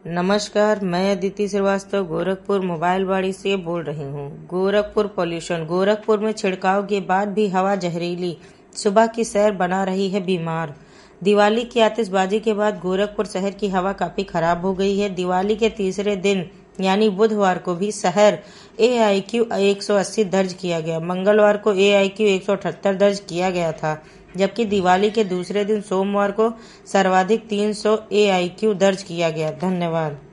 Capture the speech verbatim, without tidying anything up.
नमस्कार, मैं अदिति श्रीवास्तव गोरखपुर मोबाइल बाड़ी से बोल रही हूँ। गोरखपुर पॉल्यूशन। गोरखपुर में छिड़काव के बाद भी हवा जहरीली, सुबह की सैर बना रही है बीमार। दिवाली की आतिशबाजी के बाद गोरखपुर शहर की हवा काफी खराब हो गई है। दिवाली के तीसरे दिन यानी बुधवार को भी शहर ए आई क्यू एक सौ अस्सी दर्ज किया गया। मंगलवार को ए आई क्यू एक सौ अठहत्तर दर्ज किया गया था, जबकि दिवाली के दूसरे दिन सोमवार को सर्वाधिक तीन सौ ए आई क्यू दर्ज किया गया। धन्यवाद।